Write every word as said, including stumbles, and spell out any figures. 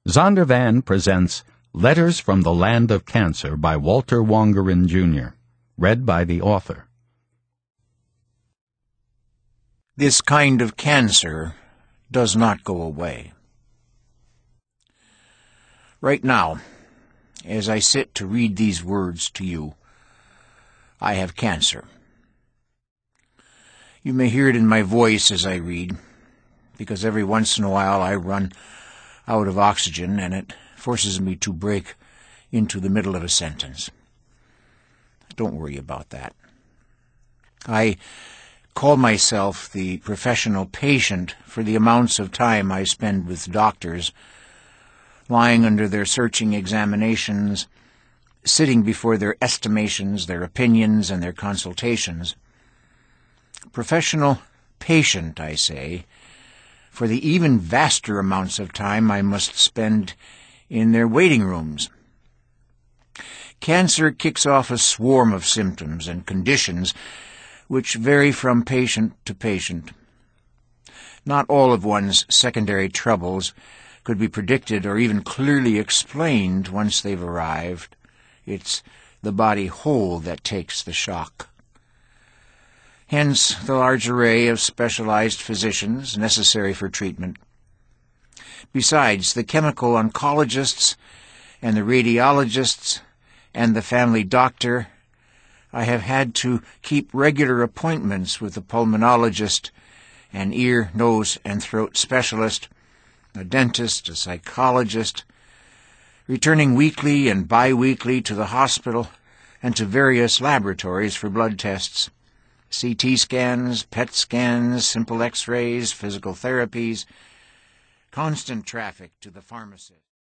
Zondervan presents Letters from the Land of Cancer by Walter Wangerin, Junior Read by the author. This kind of cancer does not go away. Right now, as I sit to read these words to you, I have cancer. You may hear it in my voice as I read, because every once in a while I run out of oxygen and it forces me to break into the middle of a sentence. Don't worry about that. I call myself the professional patient for the amounts of time I spend with doctors, lying under their searching examinations, sitting before their estimations, their opinions, and their consultations. Professional patient, I say, for the even vaster amounts of time I must spend in their waiting rooms. Cancer kicks off a swarm of symptoms and conditions which vary from patient to patient. Not all of one's secondary troubles could be predicted or even clearly explained once they've arrived. It's the body whole that takes the shock. Hence the large array of specialized physicians necessary for treatment. Besides, the chemical oncologists and the radiologists and the family doctor, I have had to keep regular appointments with a pulmonologist, an ear, nose, and throat specialist, a dentist, a psychologist, returning weekly and bi-weekly to the hospital and to various laboratories for blood tests, C T scans, P E T scans, simple X-rays, physical therapies, constant traffic to the pharmacist.